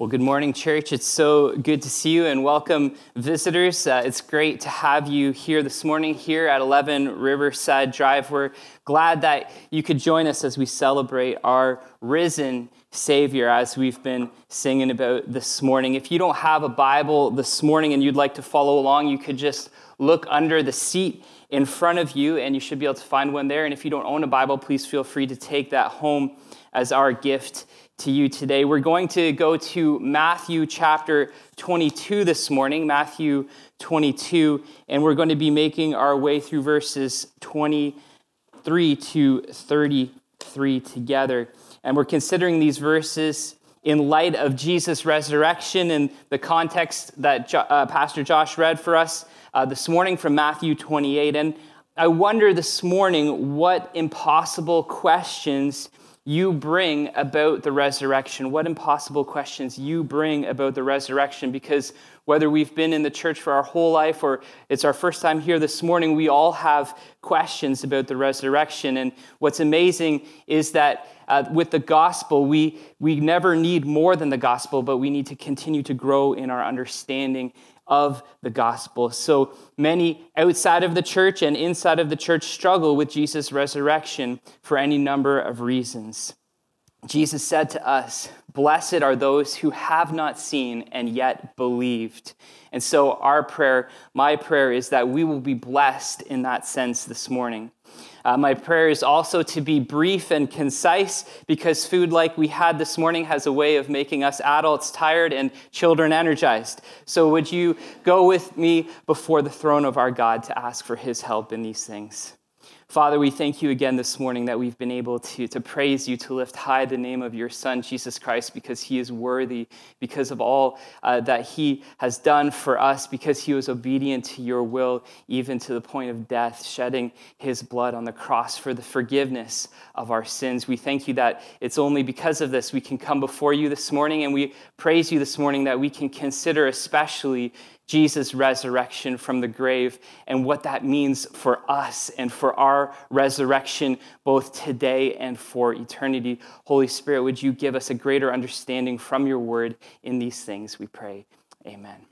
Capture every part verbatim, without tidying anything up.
Well, good morning, church. It's so good to see you and welcome visitors. Uh, it's great to have you here this morning here at eleven Riverside Drive. We're glad that you could join us as we celebrate our risen Savior, as we've been singing about this morning. If you don't have a Bible this morning and you'd like to follow along, you could just look under the seat in front of you and you should be able to find one there. And if you don't own a Bible, please feel free to take that home as our gift to you today. We're going to go to Matthew chapter twenty-two this morning, Matthew twenty-two, and we're going to be making our way through verses twenty-three to thirty-three together. And we're considering these verses in light of Jesus' resurrection and the context that jo- uh, Pastor Josh read for us uh, this morning from Matthew twenty-eight. And I wonder this morning what impossible questions you bring about the resurrection. What impossible questions you bring about the resurrection, because whether we've been in the church for our whole life or it's our first time here this morning, we all have questions about the resurrection. And what's amazing is that uh, with the gospel, we, we never need more than the gospel, but we need to continue to grow in our understanding of the gospel. So many outside of the church and inside of the church struggle with Jesus' resurrection for any number of reasons. Jesus said to us, "Blessed are those who have not seen and yet believed." And so our prayer, my prayer, is that we will be blessed in that sense this morning. Uh, my prayer is also to be brief and concise, because food like we had this morning has a way of making us adults tired and children energized. So would you go with me before the throne of our God to ask for his help in these things? Father, we thank you again this morning that we've been able to, to praise you, to lift high the name of your Son, Jesus Christ, because he is worthy, because of all uh, that he has done for us, because he was obedient to your will, even to the point of death, shedding his blood on the cross for the forgiveness of our sins. We thank you that it's only because of this we can come before you this morning, and we praise you this morning that we can consider especially Jesus' resurrection from the grave and what that means for us and for our resurrection both today and for eternity. Holy Spirit, would you give us a greater understanding from your word in these things, we pray. Amen.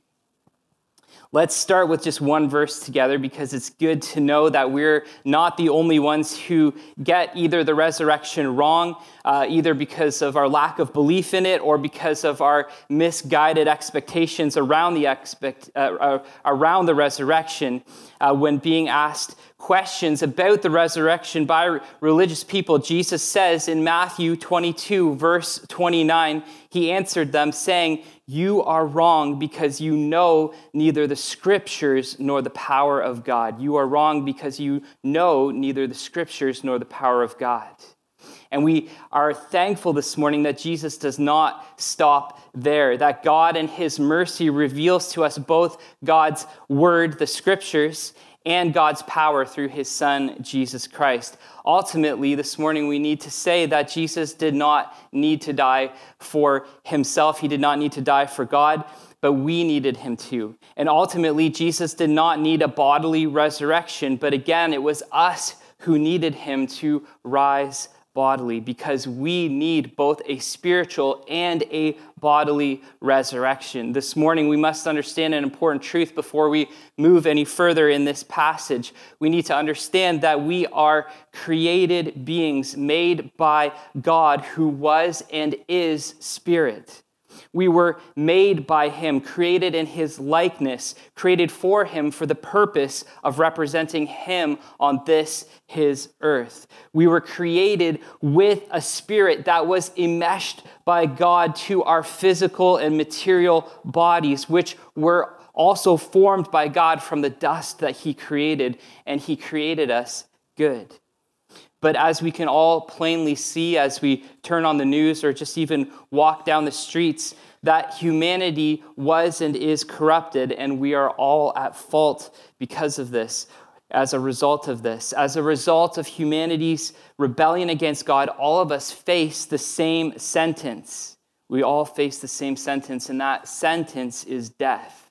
Let's start with just one verse together, because it's good to know that we're not the only ones who get either the resurrection wrong, uh, either because of our lack of belief in it or because of our misguided expectations around the expect uh, uh, around the resurrection. Uh, when being asked questions about the resurrection by r- religious people, Jesus says in Matthew twenty-two, verse twenty-nine, he answered them saying, "You are wrong because you know neither the scriptures nor the power of God." You are wrong because you know neither the scriptures nor the power of God. And we are thankful this morning that Jesus does not stop there, that God in his mercy reveals to us both God's word, the scriptures, and God's power through his Son, Jesus Christ. Ultimately, this morning we need to say that Jesus did not need to die for himself. He did not need to die for God, but we needed him to. And ultimately, Jesus did not need a bodily resurrection, but again, it was us who needed him to rise bodily, because we need both a spiritual and a bodily resurrection. This morning, we must understand an important truth before we move any further in this passage. We need to understand that we are created beings made by God, who was and is spirit. We were made by him, created in his likeness, created for him for the purpose of representing him on this, his earth. We were created with a spirit that was enmeshed by God to our physical and material bodies, which were also formed by God from the dust that he created, and he created us good. But as we can all plainly see as we turn on the news or just even walk down the streets, that humanity was and is corrupted, and we are all at fault because of this. As a result of this, as a result of humanity's rebellion against God, all of us face the same sentence. We all face the same sentence, and that sentence is death.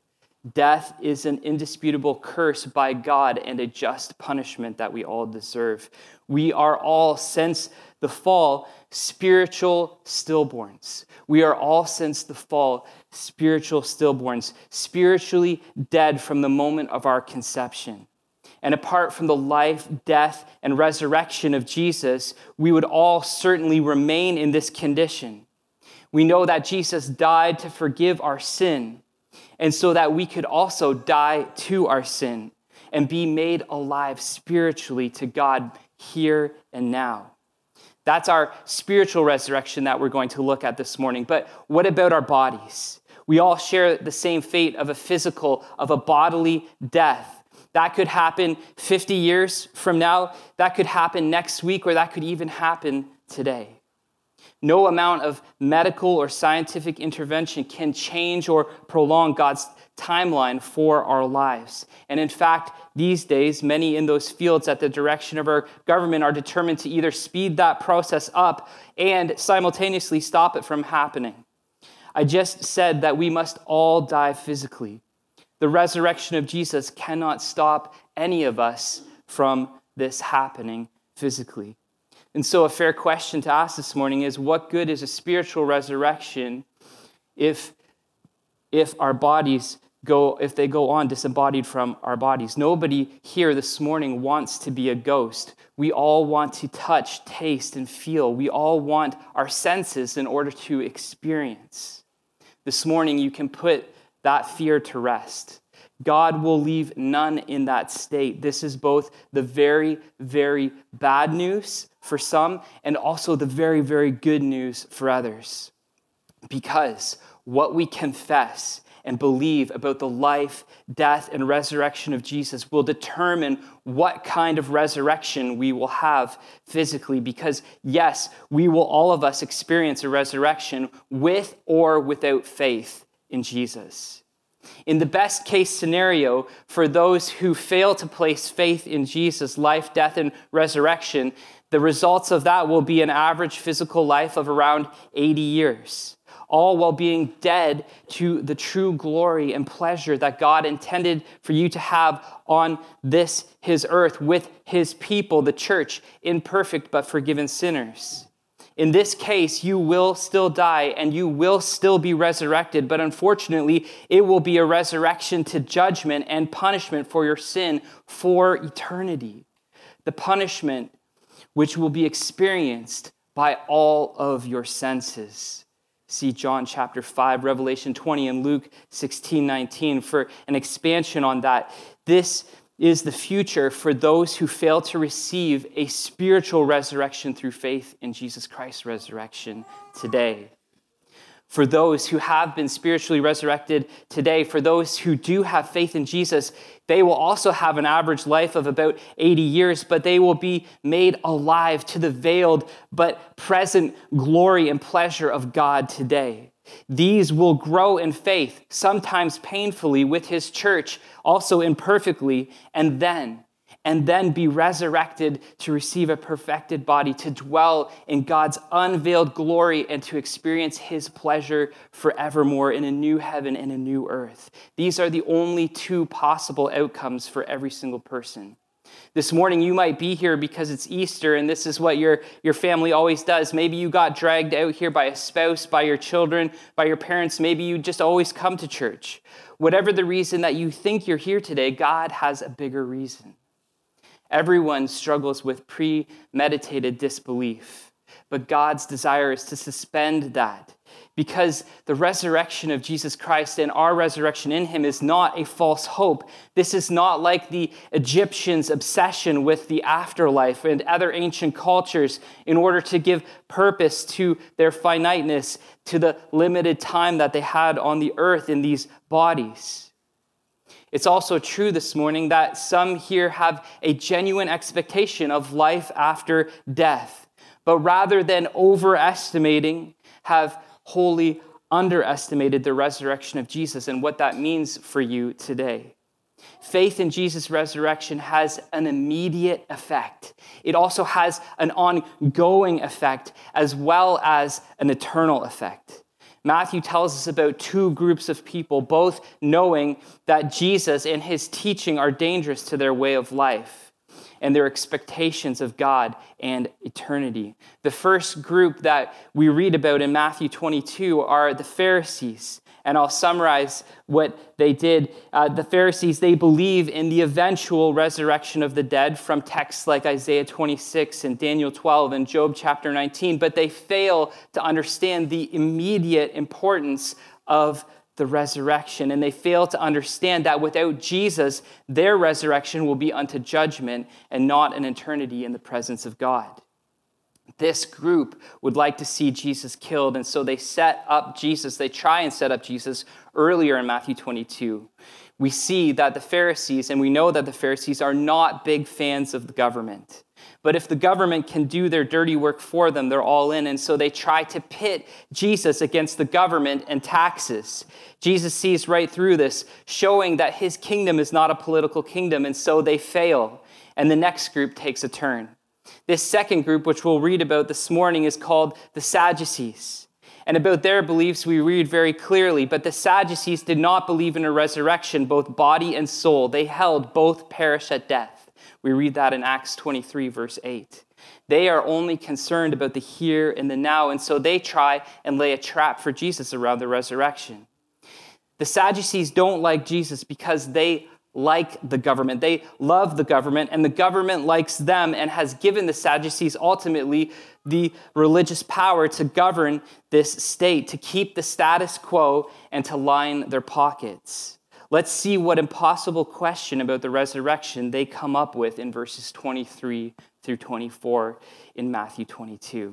Death is an indisputable curse by God and a just punishment that we all deserve. We are all, since the fall, spiritual stillborns. We are all, since the fall, spiritual stillborns, spiritually dead from the moment of our conception. And apart from the life, death, and resurrection of Jesus, we would all certainly remain in this condition. We know that Jesus died to forgive our sin, and so that we could also die to our sin and be made alive spiritually to God here and now. That's our spiritual resurrection that we're going to look at this morning. But what about our bodies? We all share the same fate of a physical, of a bodily death. That could happen fifty years from now. That could happen next week, or that could even happen today. No amount of medical or scientific intervention can change or prolong God's timeline for our lives. And in fact, these days, many in those fields at the direction of our government are determined to either speed that process up and simultaneously stop it from happening. I just said that we must all die physically. The resurrection of Jesus cannot stop any of us from this happening physically. And so a fair question to ask this morning is, what good is a spiritual resurrection if, if our bodies go, if they go on disembodied from our bodies? Nobody here this morning wants to be a ghost. We all want to touch, taste, and feel. We all want our senses in order to experience. This morning, you can put that fear to rest. God will leave none in that state. This is both the very, very bad news for some and also the very, very good news for others. Because what we confess and believe about the life, death, and resurrection of Jesus will determine what kind of resurrection we will have physically. Because yes, we will all of us experience a resurrection with or without faith in Jesus. In the best case scenario, for those who fail to place faith in Jesus' life, death, and resurrection, the results of that will be an average physical life of around eighty years, all while being dead to the true glory and pleasure that God intended for you to have on this, his earth, with his people, the church, imperfect but forgiven sinners. In this case, you will still die and you will still be resurrected, but unfortunately, it will be a resurrection to judgment and punishment for your sin for eternity. The punishment which will be experienced by all of your senses. See John chapter five, Revelation twenty, and Luke sixteen nineteen for an expansion on that. This is the future for those who fail to receive a spiritual resurrection through faith in Jesus Christ's resurrection today. For those who have been spiritually resurrected today, for those who do have faith in Jesus, they will also have an average life of about eighty years, but they will be made alive to the veiled but present glory and pleasure of God today. These will grow in faith, sometimes painfully with his church, also imperfectly, and then, and then be resurrected to receive a perfected body, to dwell in God's unveiled glory and to experience his pleasure forevermore in a new heaven and a new earth. These are the only two possible outcomes for every single person. This morning, you might be here because it's Easter and this is what your, your family always does. Maybe you got dragged out here by a spouse, by your children, by your parents. Maybe you just always come to church. Whatever the reason that you think you're here today, God has a bigger reason. Everyone struggles with premeditated disbelief, but God's desire is to suspend that. Because the resurrection of Jesus Christ and our resurrection in him is not a false hope. This is not like the Egyptians' obsession with the afterlife and other ancient cultures in order to give purpose to their finiteness, to the limited time that they had on the earth in these bodies. It's also true this morning that some here have a genuine expectation of life after death, but rather than overestimating, have wholly underestimated the resurrection of Jesus and what that means for you today. Faith in Jesus' resurrection has an immediate effect. It also has an ongoing effect as well as an eternal effect. Matthew tells us about two groups of people, both knowing that Jesus and his teaching are dangerous to their way of life and their expectations of God and eternity. The first group that we read about in Matthew twenty-two are the Pharisees. And I'll summarize what they did. Uh, the Pharisees, they believe in the eventual resurrection of the dead from texts like Isaiah twenty-six and Daniel twelve and Job chapter nineteen, but they fail to understand the immediate importance of the resurrection. And they fail to understand that without Jesus, their resurrection will be unto judgment and not an eternity in the presence of God. This group would like to see Jesus killed, and so they set up Jesus. They try and set up Jesus earlier in Matthew twenty-two. We see that the Pharisees, and we know that the Pharisees are not big fans of the government. But if the government can do their dirty work for them, they're all in. And so they try to pit Jesus against the government and taxes. Jesus sees right through this, showing that his kingdom is not a political kingdom, and so they fail. And the next group takes a turn. This second group, which we'll read about this morning, is called the Sadducees. And about their beliefs, we read very clearly, but the Sadducees did not believe in a resurrection, both body and soul. They held both perish at death. We read that in Acts twenty-three, verse eight. They are only concerned about the here and the now, and so they try and lay a trap for Jesus around the resurrection. The Sadducees don't like Jesus because they like the government. They love the government, and the government likes them and has given the Sadducees ultimately the religious power to govern this state, to keep the status quo and to line their pockets. Let's see what impossible question about the resurrection they come up with in verses twenty-three through twenty-four in Matthew twenty-two.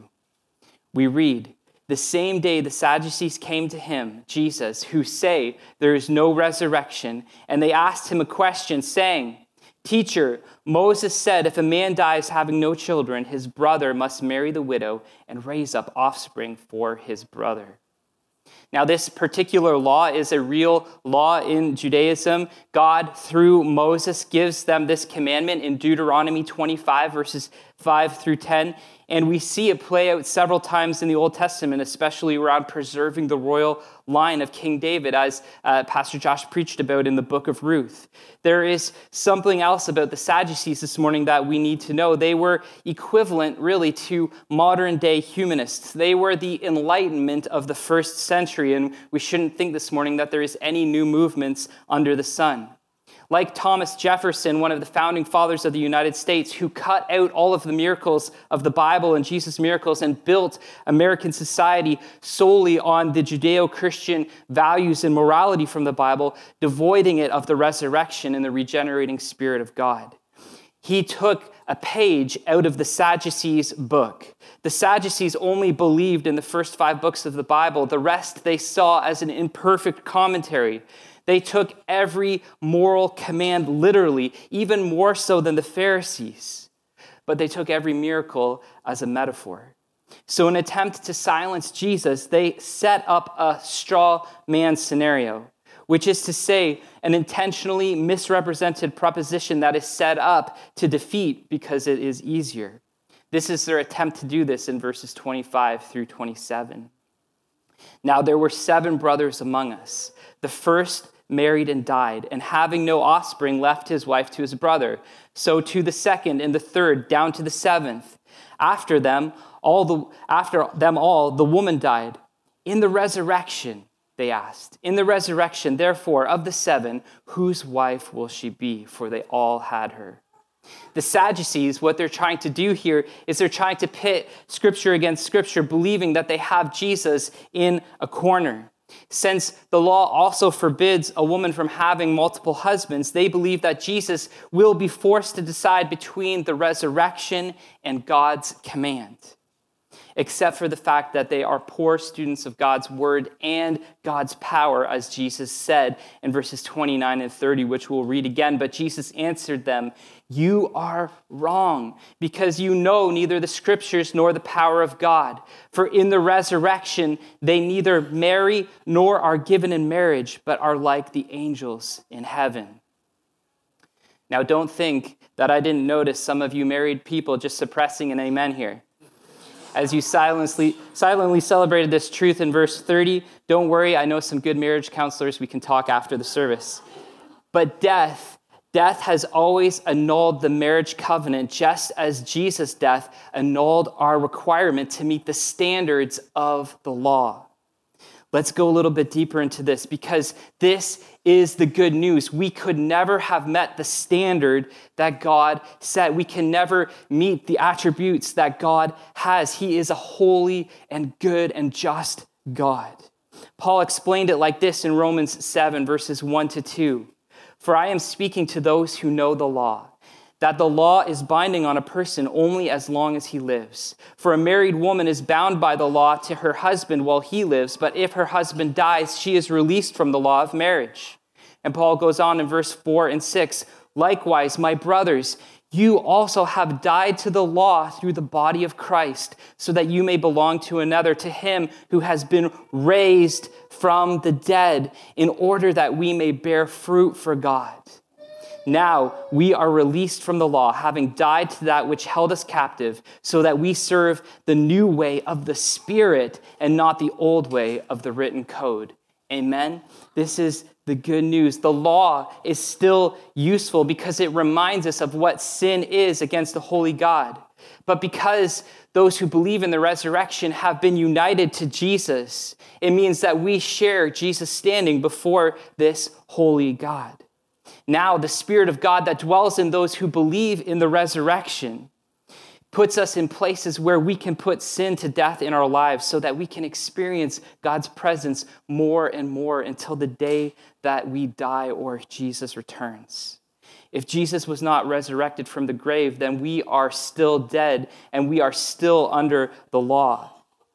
We read, "The same day the Sadducees came to him, Jesus, who say there is no resurrection, and they asked him a question, saying, 'Teacher, Moses said if a man dies having no children, his brother must marry the widow and raise up offspring for his brother.'" Now, this particular law is a real law in Judaism. God, through Moses, gives them this commandment in Deuteronomy twenty-five, verses five through ten. And we see it play out several times in the Old Testament, especially around preserving the royal line of King David, as uh, Pastor Josh preached about in the book of Ruth. There is something else about the Sadducees this morning that we need to know. They were equivalent, really, to modern-day humanists. They were the Enlightenment of the first century, and we shouldn't think this morning that there is any new movements under the sun. Like Thomas Jefferson, one of the founding fathers of the United States, who cut out all of the miracles of the Bible and Jesus' miracles and built American society solely on the Judeo-Christian values and morality from the Bible, devoiding it of the resurrection and the regenerating Spirit of God. He took a page out of the Sadducees' book. The Sadducees only believed in the first five books of the Bible. The rest they saw as an imperfect commentary. They took every moral command literally, even more so than the Pharisees. But they took every miracle as a metaphor. So in an attempt to silence Jesus, they set up a straw man scenario, which is to say, an intentionally misrepresented proposition that is set up to defeat because it is easier. This is their attempt to do this in verses twenty-five through twenty-seven. "Now there were seven brothers among us. The first married and died, and having no offspring left his wife to his brother. So to the second and the third, down to the seventh. After them, all the after them all, the woman died. In the resurrection," they asked, "in the resurrection, therefore, of the seven, whose wife will she be? For they all had her." The Sadducees, what they're trying to do here is they're trying to pit Scripture against Scripture, believing that they have Jesus in a corner. Since the law also forbids a woman from having multiple husbands, they believe that Jesus will be forced to decide between the resurrection and God's command, except for the fact that they are poor students of God's word and God's power, as Jesus said in verses twenty-nine and thirty, which we'll read again. But Jesus answered them, "You are wrong, because you know neither the Scriptures nor the power of God. For in the resurrection, they neither marry nor are given in marriage, but are like the angels in heaven." Now, don't think that I didn't notice some of you married people just suppressing an amen here. as you silently, silently celebrated this truth in verse thirty. Don't worry, I know some good marriage counselors. We can talk after the service. But death, death has always annulled the marriage covenant, just as Jesus' death annulled our requirement to meet the standards of the law. Let's go a little bit deeper into this, because this is the good news. We could never have met the standard that God set. We can never meet the attributes that God has. He is a holy and good and just God. Paul explained it like this in Romans seven, verses one to two. For I am speaking to those who know the law, that the law is binding on a person only as long as he lives. For a married woman is bound by the law to her husband while he lives, but if her husband dies, she is released from the law of marriage. And Paul goes on in verse four and six, likewise, my brothers, you also have died to the law through the body of Christ, so that you may belong to another, to him who has been raised from the dead, in order that we may bear fruit for God. Now we are released from the law, having died to that which held us captive, so that we serve the new way of the Spirit and not the old way of the written code. Amen? This is the good news. The law is still useful because it reminds us of what sin is against a holy God. But because those who believe in the resurrection have been united to Jesus, it means that we share Jesus' standing before this holy God. Now, the Spirit of God that dwells in those who believe in the resurrection puts us in places where we can put sin to death in our lives so that we can experience God's presence more and more until the day that we die or Jesus returns. If Jesus was not resurrected from the grave, then we are still dead and we are still under the law.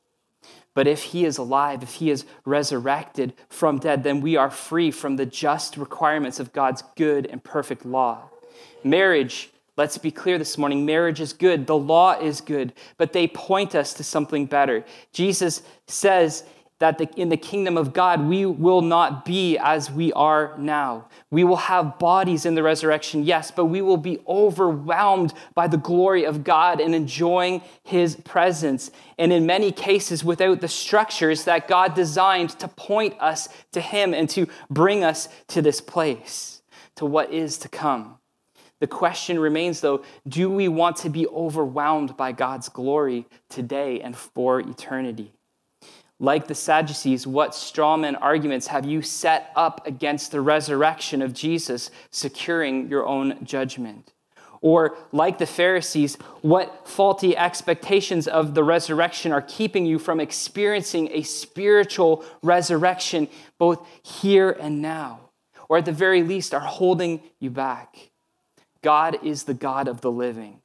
But if he is alive, if he is resurrected from dead, then we are free from the just requirements of God's good and perfect law. Marriage, let's be clear this morning, marriage is good. The law is good, but they point us to something better. Jesus says that the, in the kingdom of God, we will not be as we are now. We will have bodies in the resurrection, yes, but we will be overwhelmed by the glory of God and enjoying his presence. And in many cases, without the structures that God designed to point us to him and to bring us to this place, to what is to come. The question remains, though, do we want to be overwhelmed by God's glory today and for eternity? Like the Sadducees, what strawman arguments have you set up against the resurrection of Jesus, securing your own judgment? Or like the Pharisees, what faulty expectations of the resurrection are keeping you from experiencing a spiritual resurrection both here and now? Or at the very least are holding you back? God is the God of the living.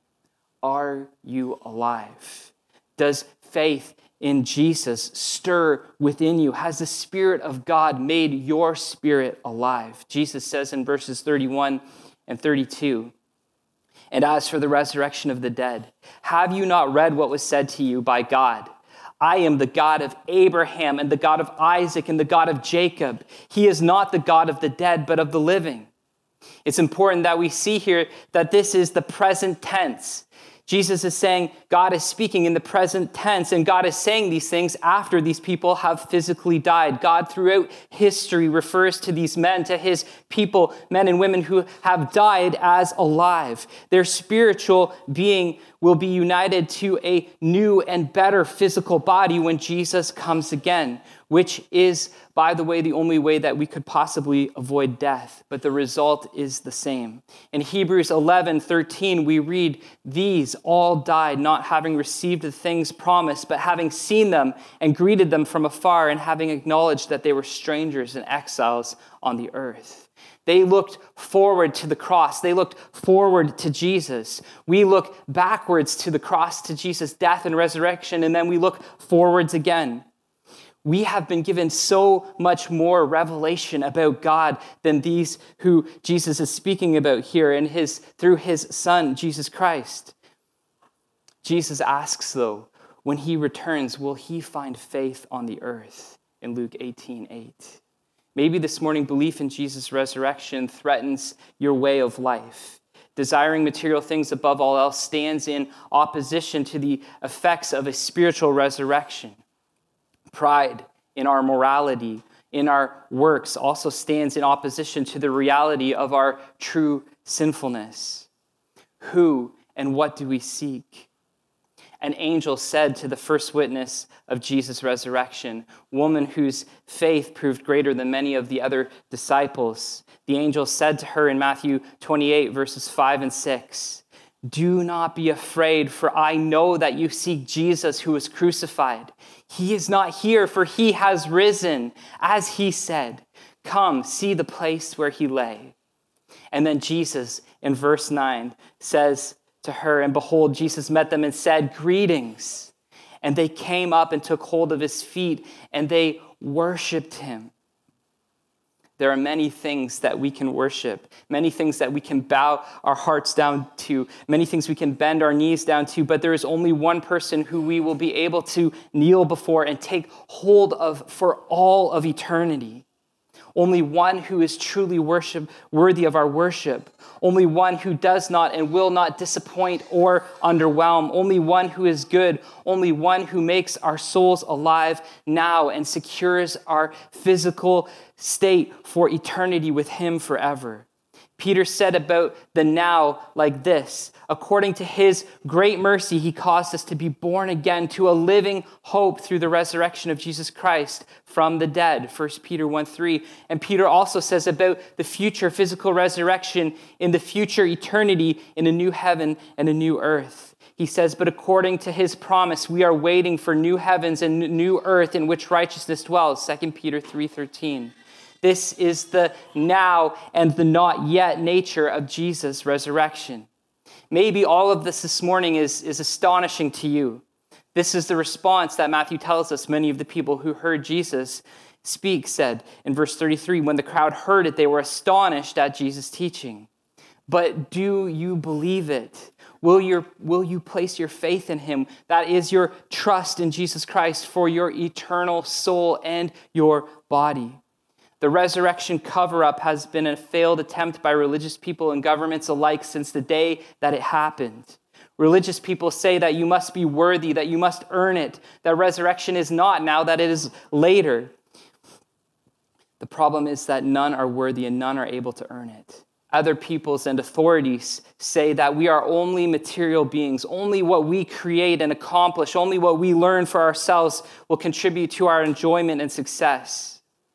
Are you alive? Does faith in Jesus stir within you? Has the Spirit of God made your spirit alive? Jesus says in verses thirty-one and thirty-two, and as for the resurrection of the dead, have you not read what was said to you by God? I am the God of Abraham and the God of Isaac and the God of Jacob. He is not the God of the dead, but of the living. It's important that we see here that this is the present tense. Jesus is saying God is speaking in the present tense, and God is saying these things after these people have physically died. God throughout history refers to these men, to his people, men and women who have died as alive. Their spiritual being will be united to a new and better physical body when Jesus comes again, which is, by the way, the only way that we could possibly avoid death. But the result is the same. In Hebrews eleven thirteen, we read, these all died, not having received the things promised, but having seen them and greeted them from afar, and having acknowledged that they were strangers and exiles on the earth. They looked forward to the cross. They looked forward to Jesus. We look backwards to the cross, to Jesus' death and resurrection, and then we look forwards again. We have been given so much more revelation about God than these who Jesus is speaking about here in his, through his Son, Jesus Christ. Jesus asks, though, when he returns, will he find faith on the earth? In Luke eighteen eight. Maybe this morning belief in Jesus' resurrection threatens your way of life. Desiring material things above all else stands in opposition to the effects of a spiritual resurrection. Pride in our morality, in our works, also stands in opposition to the reality of our true sinfulness. Who and what do we seek? An angel said to the first witness of Jesus' resurrection, woman whose faith proved greater than many of the other disciples, the angel said to her in Matthew twenty-eight, verses five and six, "Do not be afraid, for I know that you seek Jesus who was crucified. He is not here, for he has risen, as he said. Come, see the place where he lay." And then Jesus, in verse nine, says to her, and behold, Jesus met them and said, "Greetings." And they came up and took hold of his feet, and they worshiped him. There are many things that we can worship, many things that we can bow our hearts down to, many things we can bend our knees down to, but there is only one person who we will be able to kneel before and take hold of for all of eternity. Only one who is truly worship worthy of our worship. Only one who does not and will not disappoint or underwhelm. Only one who is good. Only one who makes our souls alive now and secures our physical state for eternity with him forever. Peter said about the now like this: according to his great mercy, he caused us to be born again to a living hope through the resurrection of Jesus Christ from the dead, First Peter one three. And Peter also says about the future physical resurrection in the future eternity in a new heaven and a new earth. He says, but according to his promise, we are waiting for new heavens and new earth in which righteousness dwells, Second Peter three thirteen. This is the now and the not yet nature of Jesus' resurrection. Maybe all of this this morning is, is astonishing to you. This is the response that Matthew tells us many of the people who heard Jesus speak said in verse thirty-three, when the crowd heard it, they were astonished at Jesus' teaching. But do you believe it? Will, your, will you place your faith in him? That is your trust in Jesus Christ for your eternal soul and your body. The resurrection cover-up has been a failed attempt by religious people and governments alike since the day that it happened. Religious people say that you must be worthy, that you must earn it, that resurrection is not now, that it is later. The problem is that none are worthy and none are able to earn it. Other peoples and authorities say that we are only material beings. Only what we create and accomplish, only what we learn for ourselves will contribute to our enjoyment and success.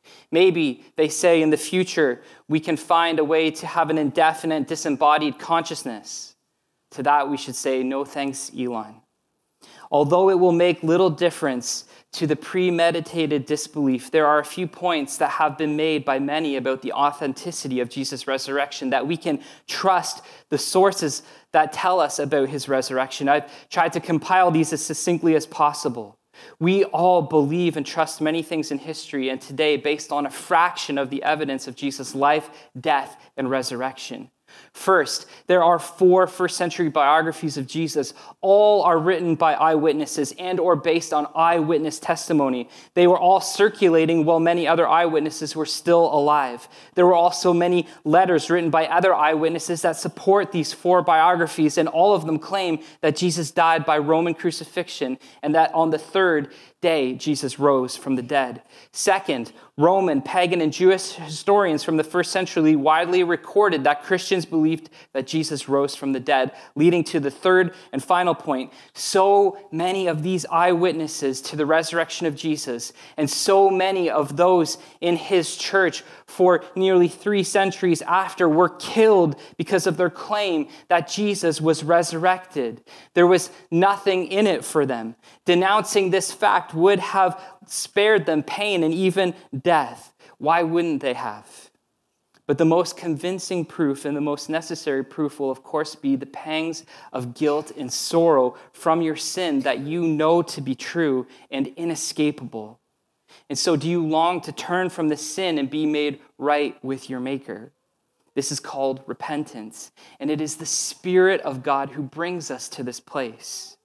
Maybe, they say, in the future, we can find a way to have an indefinite, disembodied consciousness. To that, we should say, no thanks, Elon. Although it will make little difference to the premeditated disbelief, there are a few points that have been made by many about the authenticity of Jesus' resurrection, that we can trust the sources that tell us about his resurrection. I've tried to compile these as succinctly as possible. We all believe and trust many things in history and today based on a fraction of the evidence of Jesus' life, death, and resurrection. First, there are four first century biographies of Jesus. All are written by eyewitnesses and or based on eyewitness testimony. They were all circulating while many other eyewitnesses were still alive. There were also many letters written by other eyewitnesses that support these four biographies, and all of them claim that Jesus died by Roman crucifixion and that on the third day Jesus rose from the dead. Second, Roman, pagan, and Jewish historians from the first century widely recorded that Christians believed that Jesus rose from the dead, leading to the third and final point. So many of these eyewitnesses to the resurrection of Jesus, and so many of those in his church for nearly three centuries after, were killed because of their claim that Jesus was resurrected. There was nothing in it for them. Denouncing this fact would have spared them pain and even death. Why wouldn't they have? But the most convincing proof and the most necessary proof will, of course, be the pangs of guilt and sorrow from your sin that you know to be true and inescapable. And so do you long to turn from the sin and be made right with your Maker? This is called repentance, and it is the Spirit of God who brings us to this place.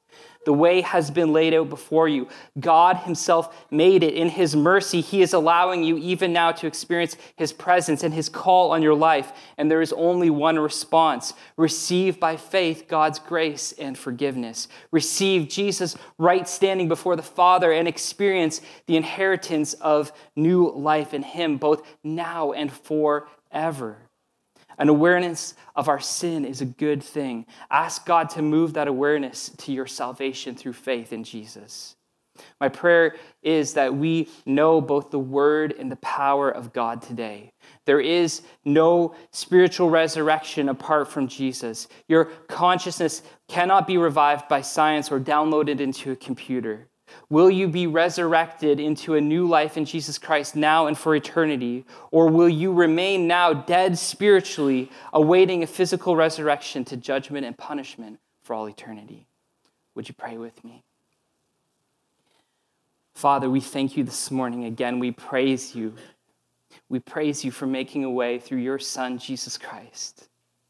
The way has been laid out before you. God himself made it. In his mercy, he is allowing you even now to experience his presence and his call on your life. And there is only one response. Receive by faith God's grace and forgiveness. Receive Jesus' right standing before the Father and experience the inheritance of new life in him, both now and forever. An awareness of our sin is a good thing. Ask God to move that awareness to your salvation through faith in Jesus. My prayer is that we know both the word and the power of God today. There is no spiritual resurrection apart from Jesus. Your consciousness cannot be revived by science or downloaded into a computer. Will you be resurrected into a new life in Jesus Christ now and for eternity? Or will you remain now dead spiritually, awaiting a physical resurrection to judgment and punishment for all eternity? Would you pray with me? Father, we thank you this morning again. We praise you. We praise you for making a way through your Son, Jesus Christ,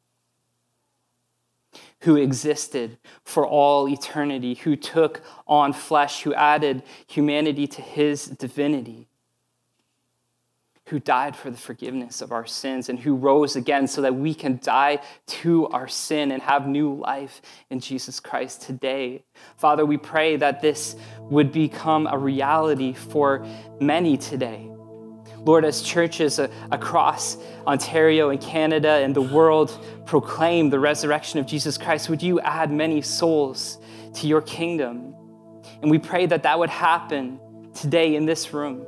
who existed for all eternity, who took on flesh, who added humanity to his divinity, who died for the forgiveness of our sins, and who rose again so that we can die to our sin and have new life in Jesus Christ today. Father, we pray that this would become a reality for many today. Lord, as churches across Ontario and Canada and the world proclaim the resurrection of Jesus Christ, would you add many souls to your kingdom? And we pray that that would happen today in this room.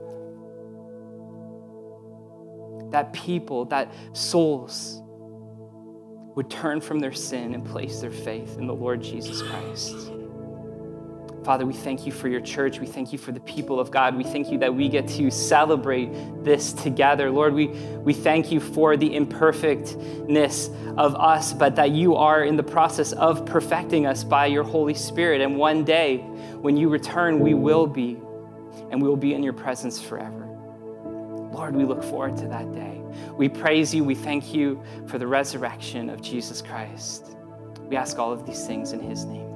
That people, that souls would turn from their sin and place their faith in the Lord Jesus Christ. Father, we thank you for your church. We thank you for the people of God. We thank you that we get to celebrate this together. Lord, we, we thank you for the imperfectness of us, but that you are in the process of perfecting us by your Holy Spirit. And one day, when you return, we will be, and we will be in your presence forever. Lord, we look forward to that day. We praise you. We thank you for the resurrection of Jesus Christ. We ask all of these things in his name.